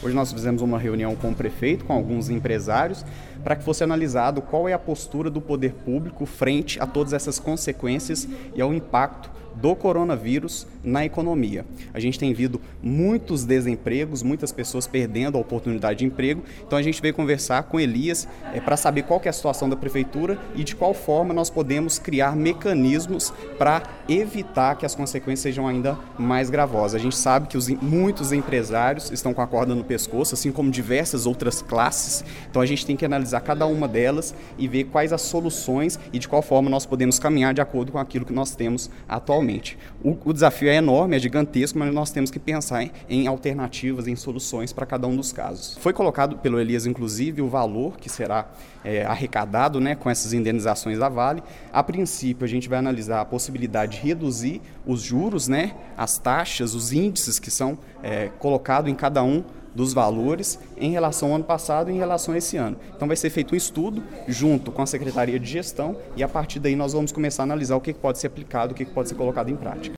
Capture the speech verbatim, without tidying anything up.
Hoje nós fizemos uma reunião com o prefeito, com alguns empresários, para que fosse analisado qual é a postura do poder público frente a todas essas consequências e ao impacto do coronavírus na economia. A gente tem visto muitos desempregos, muitas pessoas perdendo a oportunidade de emprego, então a gente veio conversar com Elias é, para saber qual que é a situação da prefeitura e de qual forma nós podemos criar mecanismos para evitar que as consequências sejam ainda mais gravosas. A gente sabe que os, muitos empresários estão com a corda no pescoço, assim como diversas outras classes, então a gente tem que analisar cada uma delas e ver quais as soluções e de qual forma nós podemos caminhar de acordo com aquilo que nós temos atualmente. O, o desafio é enorme, é gigantesco, mas nós temos que pensar em, em alternativas, em soluções para cada um dos casos. Foi colocado pelo Elias, inclusive, o valor que será é, arrecadado, né, com essas indenizações da Vale. A princípio, a gente vai analisar a possibilidade de reduzir os juros, né, as taxas, os índices que são é, colocados em cada um dos valores em relação ao ano passado e em relação a esse ano. Então vai ser feito um estudo junto com a Secretaria de Gestão e a partir daí nós vamos começar a analisar o que pode ser aplicado, o que pode ser colocado em prática.